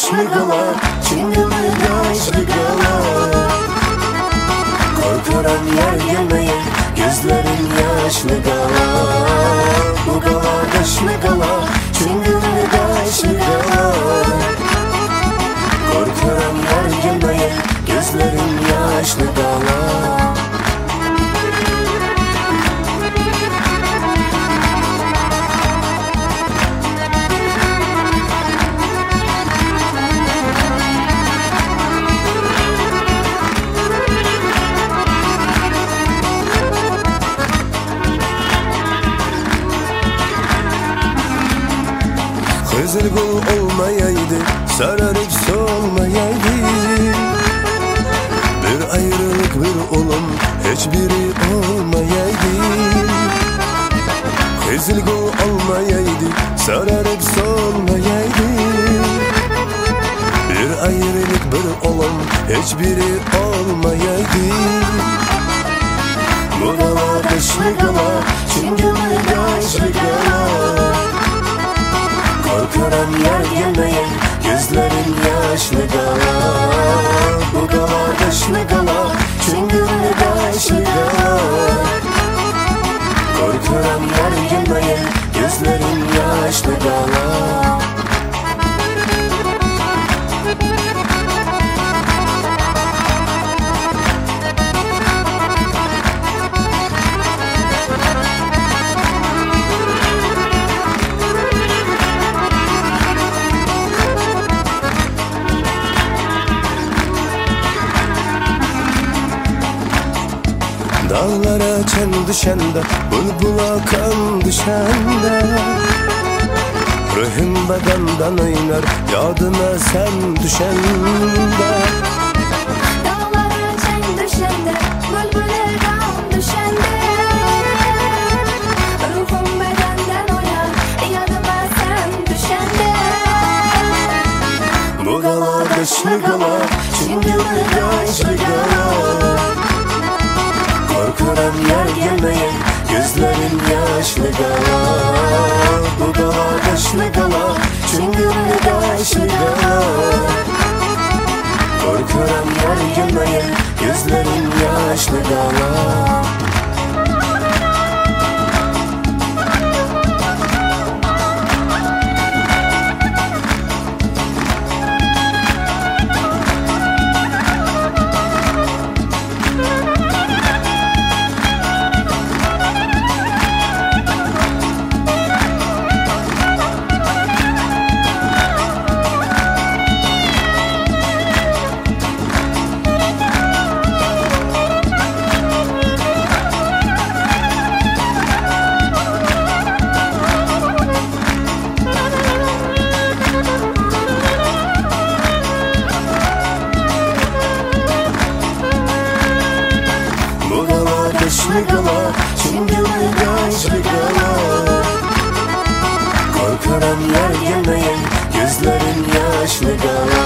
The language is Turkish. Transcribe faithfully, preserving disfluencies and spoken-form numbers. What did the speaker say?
yaşlı kala, çıngılı yaşlı kala. Korkuram yer gelmeye, gözlerim yaşlı kala. Bu kala yaşlı kala, çıngılı yaşlı kala. Korkuram yer gelmeye, gözlerim yaşlı kala. Kızıl gül olmayaydı, sararıp solmayaydı. Bir ayrılık bir olum, hiçbiri olmayaydı. Kızıl gül olmayaydı, sararıp solmayaydı. Bir ayrılık bir olum, hiçbiri olmayaydı. Bu kala kışlı kala, çıngılı yaşlı kala. Korkuram yer gelmeye, gözlerim yaşlı kala. Bu kala yaşlı kala, çıngılı yaşlı kala. Korkuram yer gelmeye, gözlerim yaşlı kala. Dağlara çen düşende, bulbula kan düşende. Ruhum bedenden oynar, yadına sen düşende. Dağlara çen düşende, bulbula kan düşende. Ruhum bedenden oynar, yadıma sen düşende. Bu kala kışlı kala, çıngılı yaşlı kala. Korkuram yer gelmeye, gözlerim yaşlı kala. Bu kala yaşlı kala, çıngılı yaşlı kala. Korkuram yer gelmeye, gözlerim yaşlı kala. Yaşlı kala, çıngılı yaşlı kala. Korkuram yer gelmeye, gözlerim yaşlı kala.